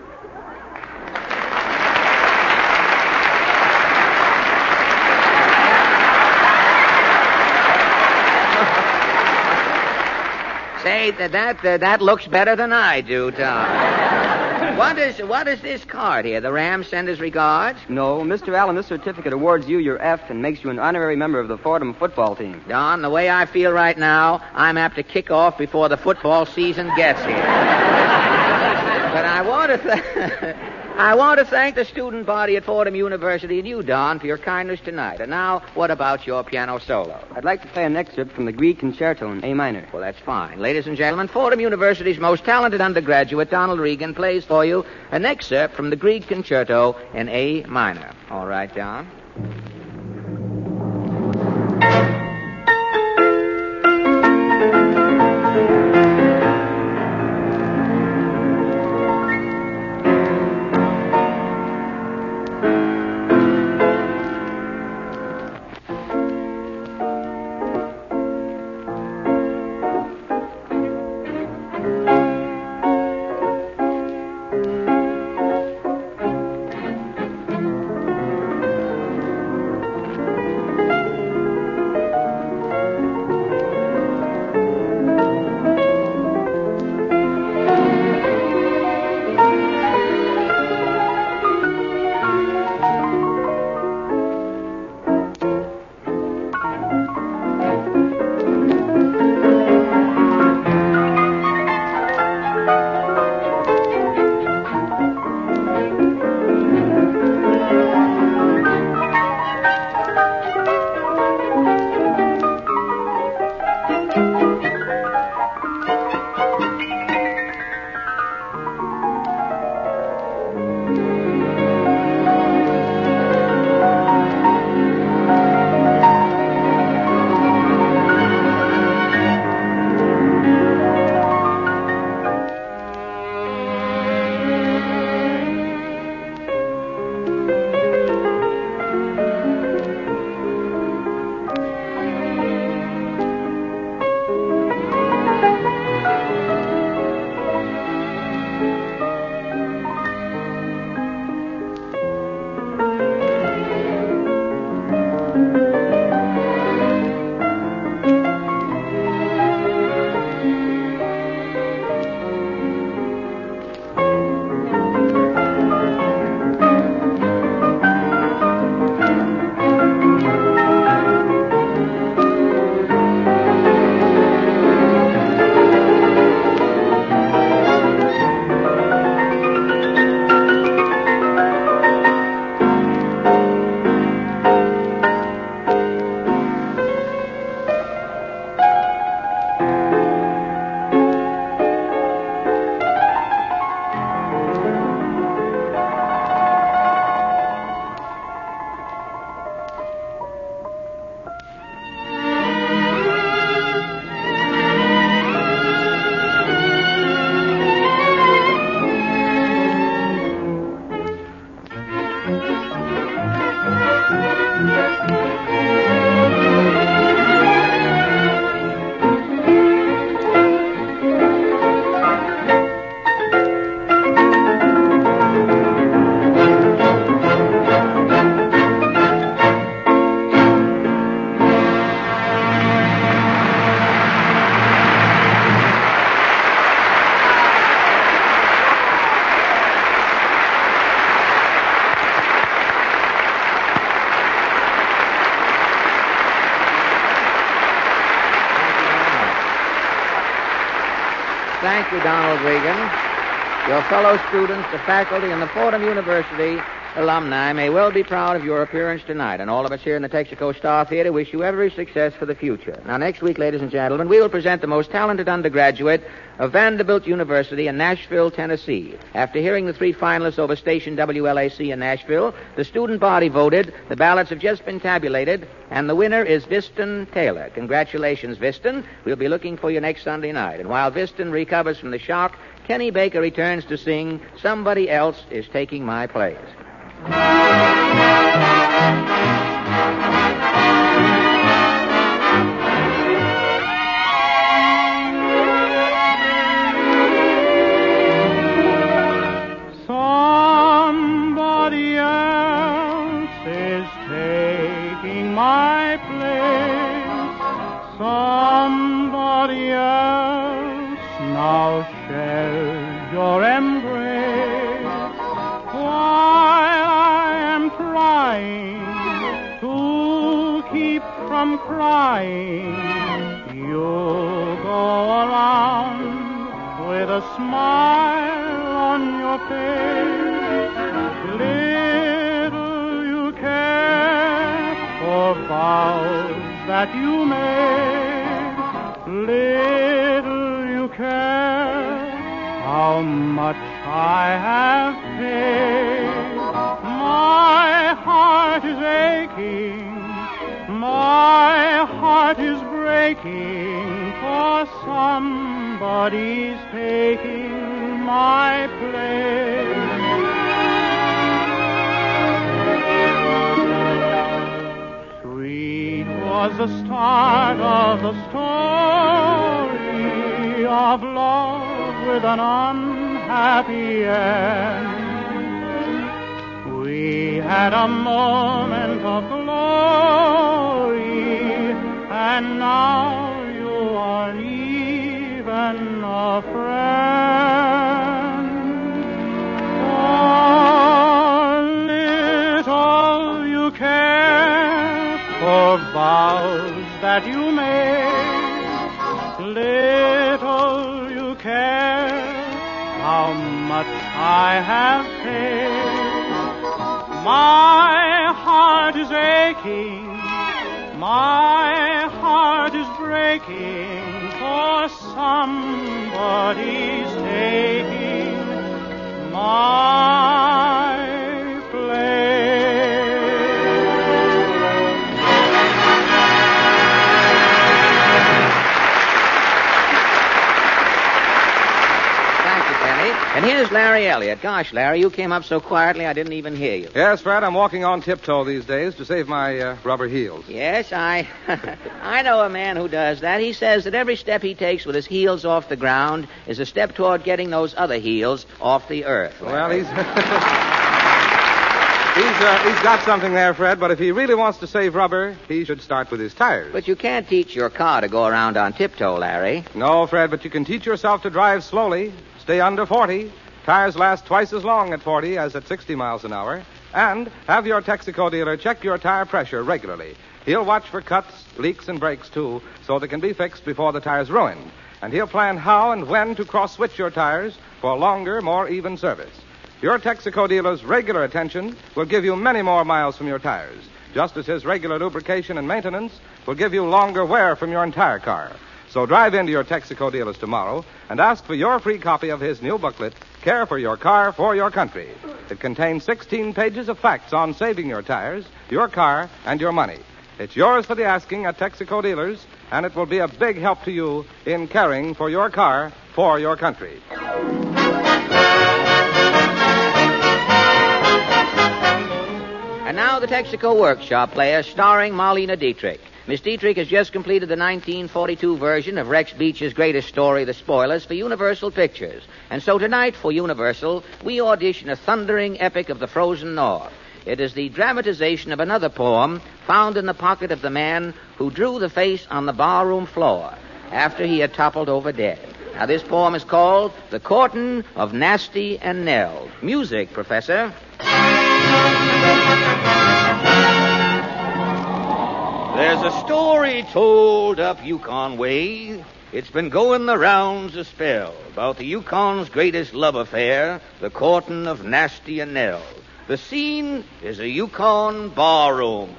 Say, that that, uh, that looks better than I do, Tom. What is what is this card here? The Rams send his regards? No, Mister Allen, this certificate awards you your F and makes you an honorary member of the Fordham football team. Don, the way I feel right now, I'm apt to kick off before the football season gets here. But I want to th- I want to thank the student body at Fordham University and you, Don, for your kindness tonight. And now, what about your piano solo? I'd like to play an excerpt from the Grieg Concerto in A minor. Well, that's fine. Ladies and gentlemen, Fordham University's most talented undergraduate, Donald Regan, plays for you an excerpt from the Grieg Concerto in A minor. All right, Don? Thank you, Donald Regan. Your fellow students, the faculty, and the Fordham University alumni may well be proud of your appearance tonight. And all of us here in the Texaco Star Theater wish you every success for the future. Now, next week, ladies and gentlemen, we will present the most talented undergraduate of Vanderbilt University in Nashville, Tennessee. After hearing the three finalists over station W L A C in Nashville, the student body voted, the ballots have just been tabulated, and the winner is Viston Taylor. Congratulations, Viston. We'll be looking for you next Sunday night. And while Viston recovers from the shock, Kenny Baker returns to sing Somebody Else Is Taking My Place. Somebody else is taking my place. Somebody else now shares your embrace. To keep from crying, you'll go around with a smile on your face. Little you care for vows that you made. Little you care how much I have paid. My heart is aching, my heart is breaking, for somebody's taking my place. Sweet was the start of the story of love with an unhappy end. We had a moment of glory, and now you aren't even a friend. Oh, little you care for vows that you made. Little you care how much I have paid. My heart is aching, my heart is breaking, for somebody's taking my place. And here's Larry Elliott. Gosh, Larry, you came up so quietly I didn't even hear you. Yes, Fred, I'm walking on tiptoe these days to save my uh, rubber heels. Yes, I I know a man who does that. He says that every step he takes with his heels off the ground is a step toward getting those other heels off the earth. Larry. Well, he's... He's, uh, he's got something there, Fred, but if he really wants to save rubber, he should start with his tires. But you can't teach your car to go around on tiptoe, Larry. No, Fred, but you can teach yourself to drive slowly, stay under forty. Tires last twice as long at forty as at sixty miles an hour. And have your Texaco dealer check your tire pressure regularly. He'll watch for cuts, leaks, and breaks, too, so they can be fixed before the tire's ruined. And he'll plan how and when to cross-switch your tires for longer, more even service. Your Texaco dealer's regular attention will give you many more miles from your tires, just as his regular lubrication and maintenance will give you longer wear from your entire car. So drive into your Texaco dealers tomorrow and ask for your free copy of his new booklet, Care for Your Car for Your Country. It contains sixteen pages of facts on saving your tires, your car, and your money. It's yours for the asking at Texaco dealers, and it will be a big help to you in caring for your car for your country. And now the Texaco Workshop Player, starring Marlena Dietrich. Miss Dietrich has just completed the nineteen forty-two version of Rex Beach's greatest story, The Spoilers, for Universal Pictures. And so tonight, for Universal, we audition a thundering epic of the frozen North. It is the dramatization of another poem found in the pocket of the man who drew the face on the barroom floor after he had toppled over dead. Now, this poem is called The Courtin' of Nasty and Nell. Music, Professor. There's a story told up Yukon way It's been going the rounds a spell about the Yukon's greatest love affair, the courting of Nasty and Nell. The scene is a Yukon barroom.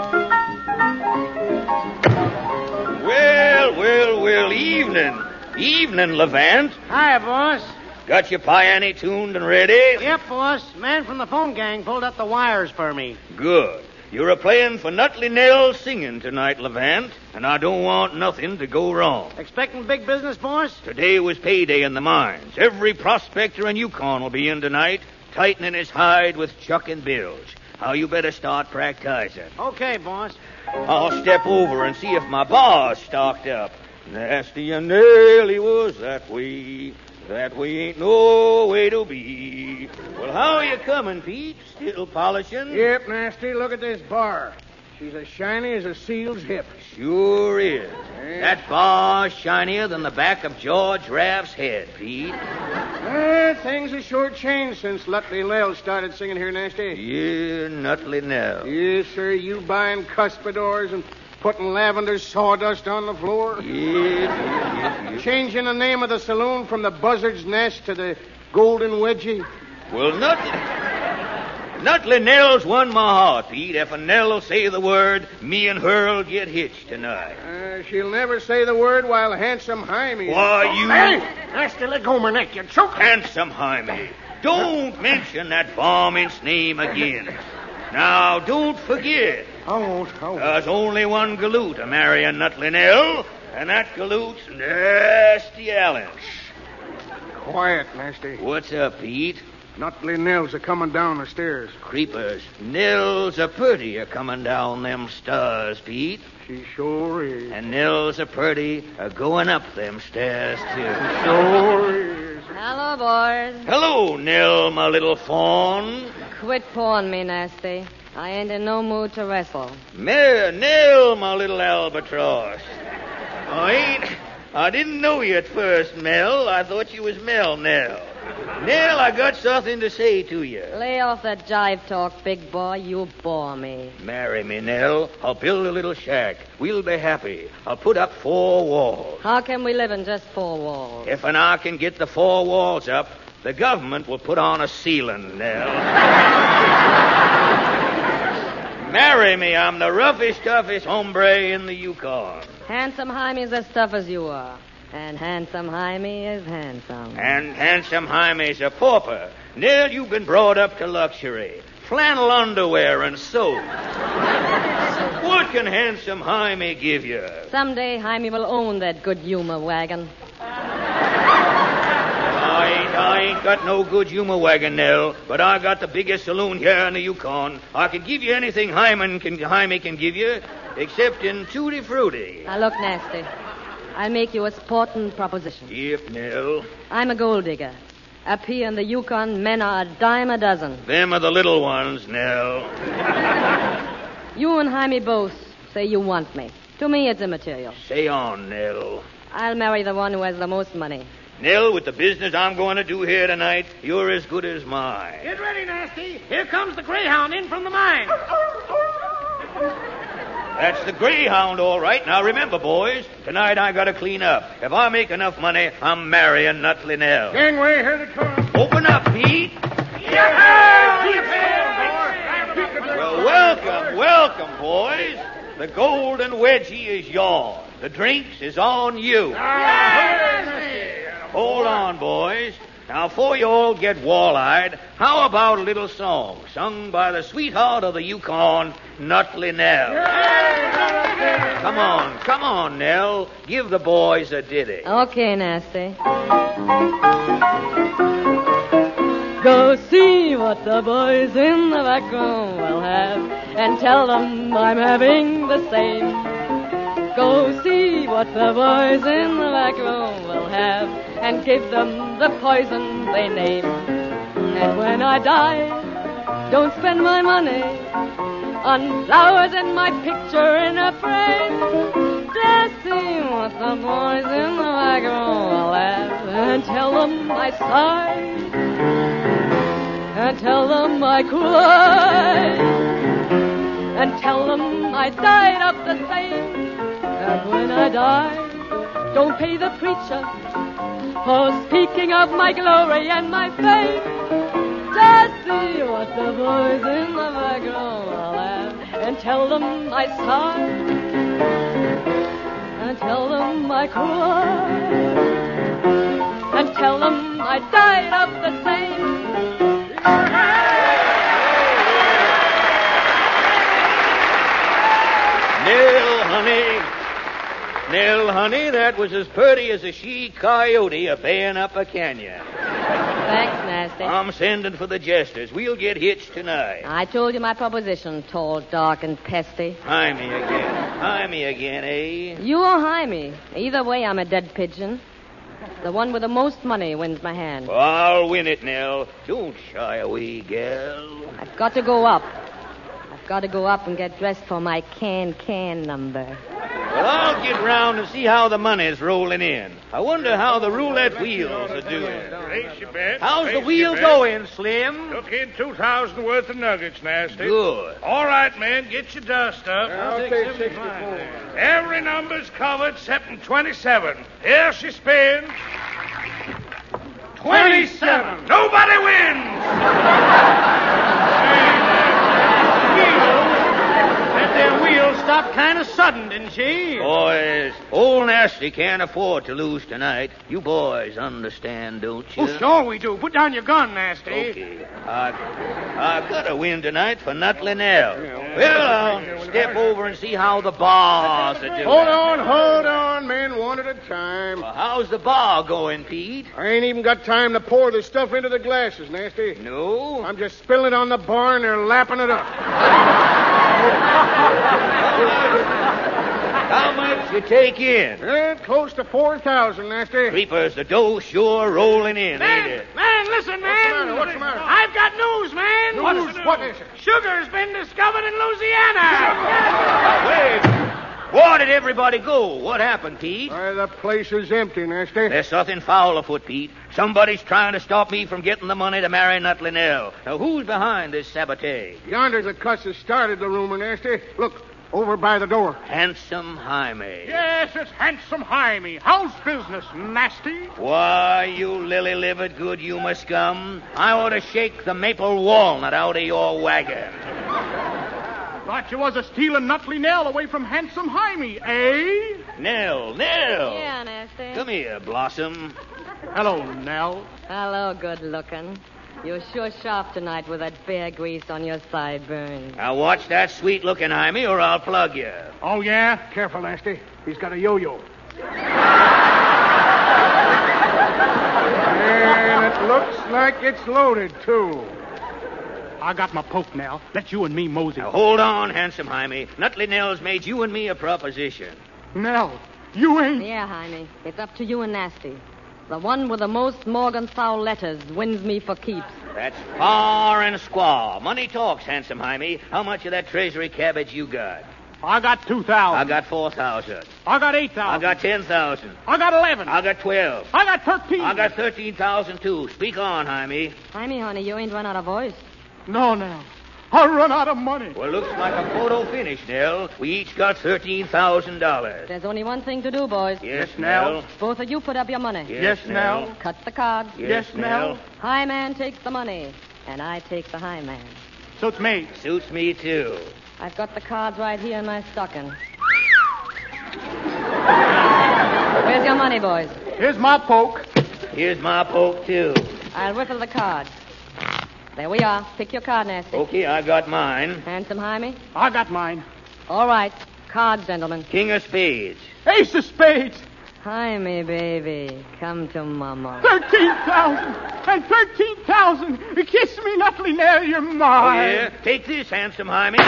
Well, well, well, evening. Evening, Levant. Hi, boss. Got your piano tuned and ready? Yep, boss. Man from the phone gang pulled up the wires for me. Good. You're a-playing for Nutley Nell singing tonight, Levant, and I don't want nothing to go wrong. Expecting big business, boss? Today was payday in the mines. Every prospector in Yukon will be in tonight, tightening his hide with chucking bills. Now, you better start practicing. Okay, boss. I'll step over and see if my bar's stocked up. Nasty and Nelly was that way. That way ain't no way to be. Well, how are you coming, Pete? Still polishing? Yep, Nasty. Look at this bar. She's as shiny as a seal's hip. Sure is. Yeah. That bar's shinier than the back of George Raff's head, Pete. Uh, things have sure changed since Nutley Nell started singing here, Nasty. Yeah, Nutley Nell. Yes, sir. You buying cuspidors and putting lavender sawdust on the floor? Yeah, yeah, yeah. Changing the name of the saloon from the Buzzard's Nest to the Golden Wedgie? Well, Nutley... Nutley Nell's won my heart, Pete. If a Nell'll say the word, me and her'll get hitched tonight. Uh, she'll never say the word while Handsome Jaime... Why, you... Hey! Nasty, let go of my neck. You choke. Handsome Jaime. Don't mention that varmint's name again. Now, don't forget... I won't, I won't. There's only one galoot a marrying Nutley Nell, and that galoot's Nasty Allen. Quiet, Nasty. What's up, Pete? Nutley Nell's a coming down the stairs. Creepers. Nell's a purty a coming down them stairs, Pete. She sure is. And Nell's a purty a going up them stairs, too. Sure is. Hello, boys. Hello, Nell, my little fawn. Quit pawing me, Nasty. I ain't in no mood to wrestle. Mare, Nell, my little albatross. I ain't... I didn't know you at first, Mel. I thought you was Mel Nell. Nell, I got something to say to you. Lay off that jive talk, big boy. You bore me. Marry me, Nell. I'll build a little shack. We'll be happy. I'll put up four walls. How can we live in just four walls? If and I can get the four walls up, the government will put on a ceiling, Nell. Marry me. I'm the roughest, toughest hombre in the Yukon. Handsome Jaime's as tough as you are. And Handsome Jaime is handsome. And Handsome Jaime's a pauper. Nell, you've been brought up to luxury. Flannel underwear and soap. What can Handsome Jaime give you? Someday Jaime will own that good humor wagon. I ain't, I ain't got no good humor wagon, Nell, but I got the biggest saloon here in the Yukon. I can give you anything Hyman can, Jaime can give you, except in Tutti Frutti. Now, look, Nasty. I'll make you a sporting proposition. Yep, Nell. I'm a gold digger. Up here in the Yukon, men are a dime a dozen. Them are the little ones, Nell. You and Jaime both say you want me. To me, it's immaterial. Say on, Nell. I'll marry the one who has the most money. Nell, with the business I'm going to do here tonight, you're as good as mine. Get ready, Nasty. Here comes the Greyhound in from the mine. That's the Greyhound, all right. Now, remember, boys, tonight I got to clean up. If I make enough money, I'm marrying Nutley Nell. Gangway, here they come. Open up, Pete. Well, welcome, welcome, boys. The golden wedgie is yours. The drinks is on you. Hold on, boys. Now, before you all get wall-eyed, how about a little song sung by the sweetheart of the Yukon, Nutley Nell? Come on, come on, Nell. Give the boys a ditty. Okay, Nasty. Go see what the boys in the back room will have, and tell them I'm having the same. Go see what the boys in the back room will have, and give them the poison they name. And when I die, don't spend my money on flowers and my picture in a frame. Just see what the boys in the back room will have, and tell them I sighed, and tell them I cried, and tell them I died of the same. And when I die, don't pay the preacher for speaking of my glory and my fame. Just see what the boys in the background will laugh and tell them I sighed and tell them I cried and tell them I died of the same. Nell, honey. Nell, honey, that was as purty as a she-coyote a baying up a canyon. Thanks, Nasty. I'm sending for the jesters. We'll get hitched tonight. I told you my proposition, tall, dark, and pesty. Hie me again. Hie me again, eh? You or hie me. Either way, I'm a dead pigeon. The one with the most money wins my hand. Well, I'll win it, Nell. Don't shy away, gal. I've got to go up. I've got to go up and get dressed for my can-can number. Well, I'll get round and see how the money's rolling in. I wonder how the roulette wheels are doing. Place your bet. How's Place the wheel your bet. going, Slim? Took in two thousand worth of nuggets, Nasty. Good. All right, man, get your dust up. I'll take sixty-four. Every number's covered except twenty-seven. Here she spins. twenty-seven. Nobody wins. That there wheel stopped kind of sudden, didn't she? Boys, old Nasty can't afford to lose tonight. You boys understand, don't you? Oh, sure we do. Put down your gun, Nasty. Okay. I, I've got to win tonight for Nutley Nell. Well, I'll step over and see how the bars are doing. Hold on, hold on, men, one at a time. Well, how's the bar going, Pete? I ain't even got time to pour the stuff into the glasses, Nasty. No? I'm just spilling it on the bar and they're lapping it up. How much you take in? Eh, close to four thousand, Nasty. Creepers, the dough's sure rolling in, Man, ain't it? man, listen, man. What's the matter? I've got news, man. News? What's What is it? Sugar's been discovered in Louisiana. Wait. Where did everybody go? What happened, Pete? Why, the place is empty, Nasty. There's something foul afoot, Pete. Somebody's trying to stop me from getting the money to marry Nutley Nell. Now, who's behind this sabotage? Yonder's the cuss that started the rumor, Nasty. Look, over by the door. Handsome Jaime. Yes, it's Handsome Jaime. How's business, Nasty? Why, you lily-livered good humor scum. I ought to shake the maple walnut out of your wagon. Thought you was a stealing Nutley Nell away from Handsome Jaime, eh? Nell, Nell. Yeah, Nasty. Come here, Blossom. Hello, Nell. Hello, good looking. You're sure sharp tonight with that bear grease on your sideburns. Now watch that sweet-looking Jaime or I'll plug you. Oh, yeah? Careful, Nasty. He's got a yo-yo. And it looks like it's loaded, too. I got my poke now. Let you and me mosey. Now hold on, Handsome Jaime. Nutley Nell's made you and me a proposition. Nell, you ain't... Yeah, Jaime. It's up to you and Nasty. The one with the most Morgenthau letters wins me for keeps. That's far and squaw. Money talks, Handsome Jaime. How much of that treasury cabbage you got? I got two thousand. I got four thousand. I got eight thousand. I got ten thousand. I got eleven. I got twelve. I got thirteen. I got thirteen thousand too. Speak on, Jaime. Jaime, honey, you ain't run out of voice. No, Nell. I'll run out of money. Well, looks like a photo finish, Nell. We each got thirteen thousand dollars. There's only one thing to do, boys. Yes, Nell. Both of you put up your money. Yes, Nell. Cut the cards. Yes, Nell. High man takes the money, and I take the high man. Suits me. Suits me, too. I've got the cards right here in my stocking. Where's your money, boys? Here's my poke. Here's my poke, too. I'll riffle the cards. There we are. Pick your card, Nasty. Okay, I got mine. Handsome Jaime? I got mine. All right. Cards, gentlemen. King of spades. Ace of spades. Jaime, baby. Come to Mama. Thirteen thousand. And thirteen thousand. Kiss me, Nutley Nell, you're Oh, mine. yeah? Take this, Handsome Jaime.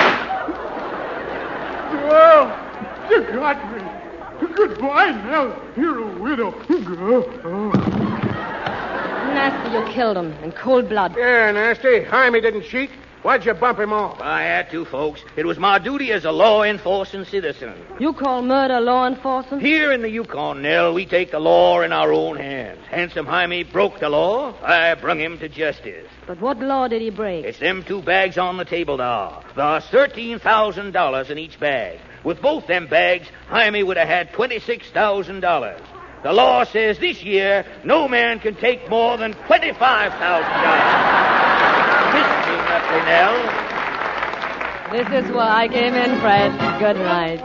Oh, you got me. Goodbye, Nell. You're a widow. Oh. Nasty, you killed him in cold blood. Yeah, Nasty. Jaime didn't cheat. Why'd you bump him off? I had to, folks. It was my duty as a law-enforcing citizen. You call murder law enforcement? Here in the Yukon, Nell, we take the law in our own hands. Handsome Jaime broke the law. I brung him to justice. But what law did he break? It's them two bags on the table there. There's thirteen thousand dollars in each bag. With both them bags, Jaime would have had twenty-six thousand dollars. The law says this year no man can take more than twenty-five thousand dollars. Miss me, Nutley Nell. This is why I came in, Fred. Good night.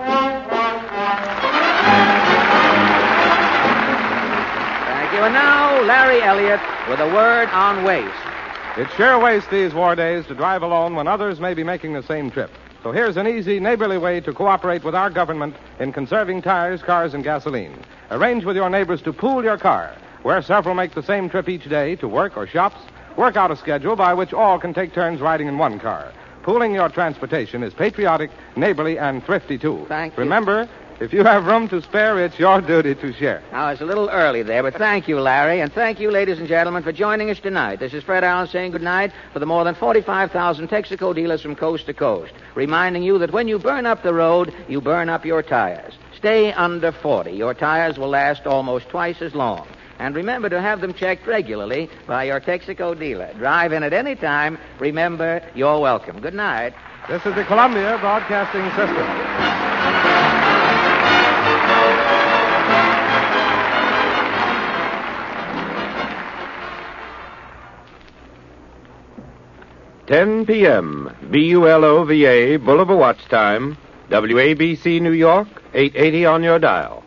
Thank you. And now, Larry Elliott with a word on waste. It's sure waste these war days to drive alone when others may be making the same trip. So here's an easy, neighborly way to cooperate with our government in conserving tires, cars, and gasoline. Arrange with your neighbors to pool your car, where several make the same trip each day to work or shops. Work out a schedule by which all can take turns riding in one car. Pooling your transportation is patriotic, neighborly, and thrifty, too. Thank you. Remember, if you have room to spare, it's your duty to share. Now, it's a little early there, but thank you, Larry, and thank you, ladies and gentlemen, for joining us tonight. This is Fred Allen saying good night for the more than forty-five thousand Texaco dealers from coast to coast, reminding you that when you burn up the road, you burn up your tires. Stay under forty. Your tires will last almost twice as long. And remember to have them checked regularly by your Texaco dealer. Drive in at any time. Remember, you're welcome. Good night. This is the Columbia Broadcasting System. ten p.m. B U L O V A, Boulevard Watch Time, W A B C New York, eight eighty on your dial.